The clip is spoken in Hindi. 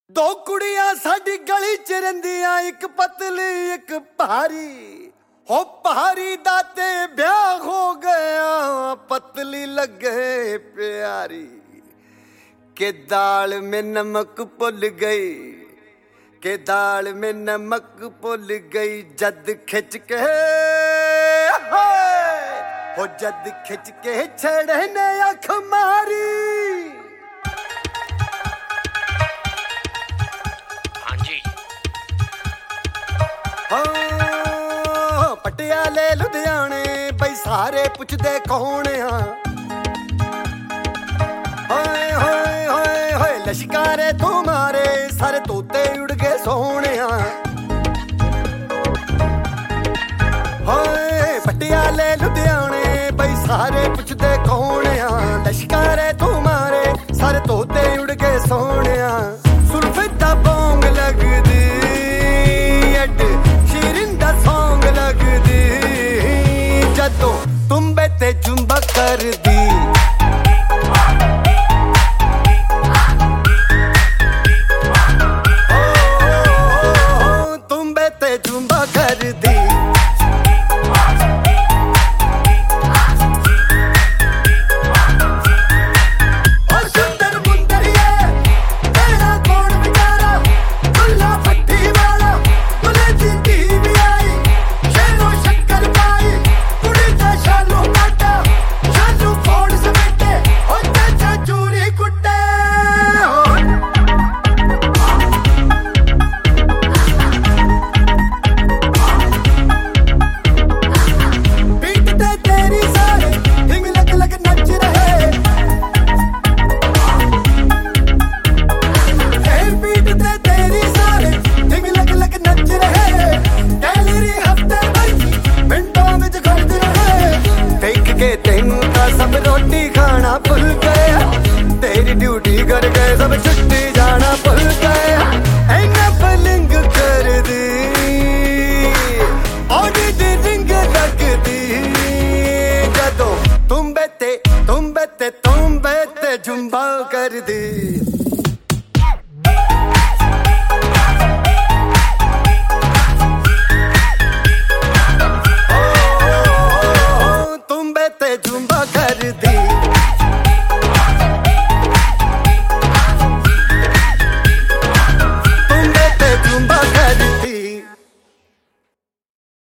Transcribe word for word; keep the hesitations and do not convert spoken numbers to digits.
दो कुड़ियां साडी गली च रहिंदियां, एक पतली एक भारी। हो भारी दा ते ब्याह हो गया, पतली लगे प्यारी। के दाल में नमक भुल गई, के दाल में नमक भुल गई। जद खिंच के हो जद खिंच के छड़े ने अख मारी। हाँ पटियाले लुधियाने बई सारे पुछदे कौन आ। होए होए होए होए लश्कारे तुम्हारे सारे तोते उड़ गए सोने। होए पटियाले लुधियाने बई सारे पुछदे कौन आ। लश्कारे तुम्हारे सारे तोते उड़ गए सोने। सुल्फिता बोंग लगदी शिरिंदा सॉन्ग लगदी, जदों तुम्बे ते जुम्बा कर दी। ओ, ओ, ओ, तुम्बे ते जुम्बा कर दी। सब रोटी खाना भूल गया, तेरी ड्यूटी कर गए सब छुट्टी जाना भूल गया। ऐना फलिंग कर दी ओडी दी रिंग लगदी, जदों तुम्बे ते तुम्बे ते तुम्बे ते जुम्बा कर दी।